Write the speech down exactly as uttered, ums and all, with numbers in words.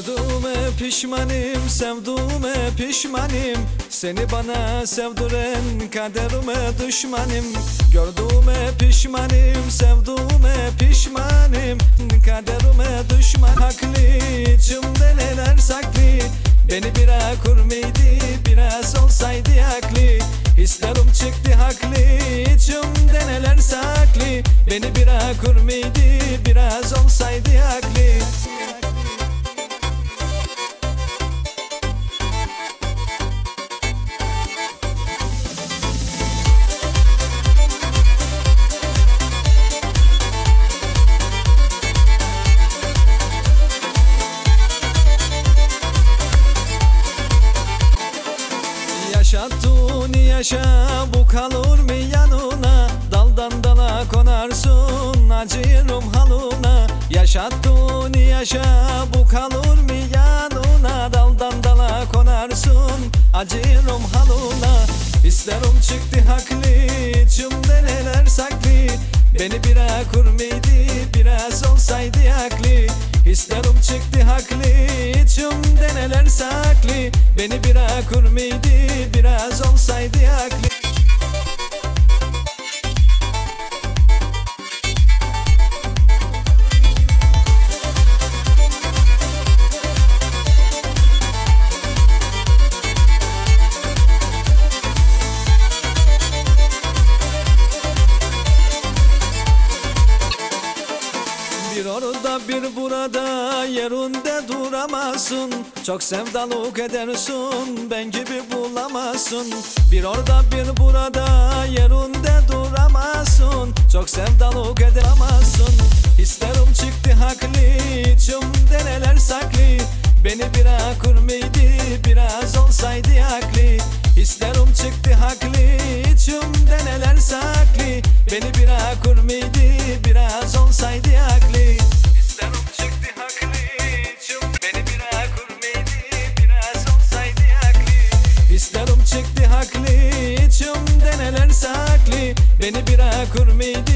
Gördüğüme pişmanım, sevduğüme pişmanım. Seni bana sevdiren kaderime düşmanım. Gördüğüme pişmanım, sevduğüme pişmanım. Kaderime düşman. Haklı, içimde neler saklı. Beni bırakır mıydı, biraz olsaydı haklı. Hislerim çıktı haklı, içimde neler saklı. Beni bırakır mıydı, biraz olsaydı haklı. Yaşattığını yaşa, bu kalır mı yanına? Daldan dala konarsın, acırım halına. Yaşattığını yaşa, bu kalır mı yanına? Daldan dala konarsın, acırım halına. Hislerim çıktı haklı, içimde neler saklı. Beni bırakır mıydı, biraz olsaydı haklı. Hislerim çıktı haklı, içimde neler saklı. Beni bırakır mıydı, biraz olsaydı haklı. Bir orada bir burada yerinde duramazsın. Çok sevdalık edersin, ben gibi bulamazsın. Bir orada bir burada yerinde duramazsın. Çok sevdalık edemezsin. Hislerim çıktı haklı, içimde neler saklı. Beni bırakır mıydı, biraz olsaydı haklı. Hislerim çıktı haklı, içimde neler saklı. Beni bırakır mıydı, biraz olsaydı haklı. Hislerim çıktı haklı, içim beni bırakır mıydı, biraz olsaydı haklı. Hislerim çıktı haklı, içimde neler saklı. Beni bırakır mıydı,